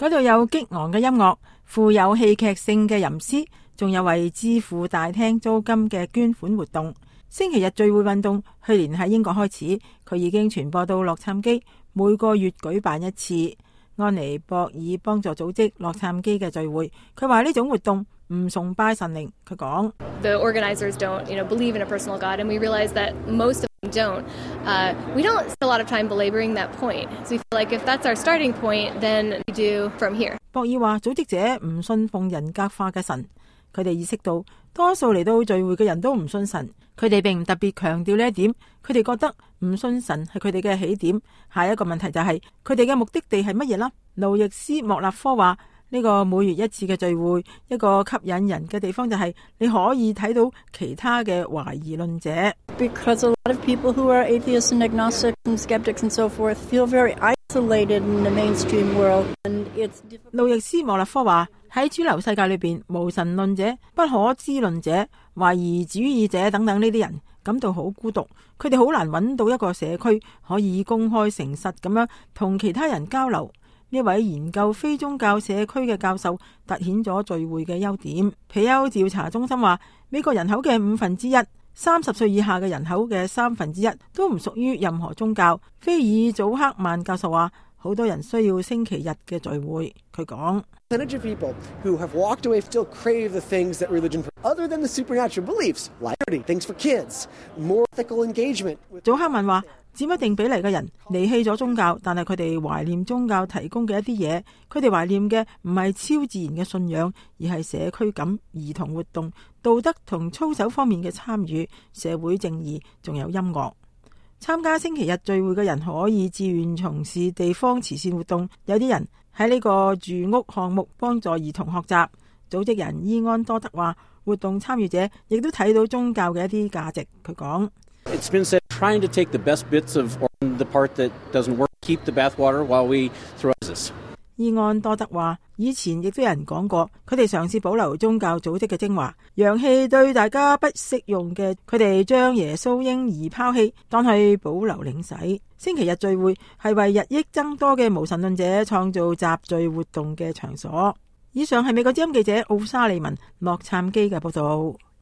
嗰度有激昂嘅音樂，富有戲劇性嘅吟詩，仲有為支付大廳租金嘅捐款活動。星期日聚會運動去年喺英國開始，佢已經傳播到洛杉磯，每個月舉辦一次。安妮博爾幫助組織洛杉磯嘅聚會，佢話呢種活動唔崇拜神靈。佢講 ：The organizers don't, believe in a personal God, and we realize that most of them don't. We don't spend a lot of time belaboring that point. So we feel like if that's our starting point, then we do from here. 博爾話：組織者唔信奉人格化嘅神，佢哋意識到多數嚟到聚會嘅人都唔信神，佢哋並唔特別強調呢一點。佢哋覺得唔信神係佢哋嘅起點。下一個問題就係佢哋嘅目的地係乜嘢啦？路易斯莫納科話：呢個每月一次嘅聚會，一個吸引人嘅地方就係你可以睇到其他嘅懷疑論者。 Because a lot of people who are atheists and agnostics and skeptics and so forth feel very isolated in the mainstream world, and it's difficult. 路易斯莫納科話：喺主流世界裏邊，無神論者、不可知論者、懷疑主義者等等呢啲人感到好孤獨，佢哋好難揾到一個社區可以公開誠實咁樣同其他人交流。呢位研究非宗教社區嘅教授凸顯咗聚會嘅優點。皮尤調查中心話，美國人口嘅1/5、30歲以下嘅人口嘅1/3都唔屬於任何宗教。菲爾祖克曼教授話，好多人需要星期日嘅聚會。佢講 ：percentage of people who have walked away still crave the things that religion, other than the supernatural beliefs, like things for kids, more ethical engagement. 祖克曼話，佔一定比例嘅人離棄咗宗教，但係佢哋懷念宗教提供嘅一啲嘢。佢哋懷念嘅唔係超自然嘅信仰，而係社區感、兒童活動、道德同操守方面嘅參與、社會正義，仲有音樂。參加星期日聚會嘅人可以自願從事地方慈善活動。有啲人喺呢個住屋項目幫助兒童學習。組織人伊安多德話，活動參與者亦都睇到宗教嘅一啲價值。佢講 ：It's been said, trying to take the best bits of the part that doesn't work, keep the bathwater while we throw this. 伊安多德話，以前亦都有人講過，佢哋嘗試保留宗教組織嘅精華，陽氣對大家不適用嘅，佢哋將耶穌嬰兒拋棄，當係保留領洗。星期日聚會係為日益增多嘅無神論者創造集聚活動嘅場所。以上係美國之音記者奧沙利文洛杉磯嘅報道。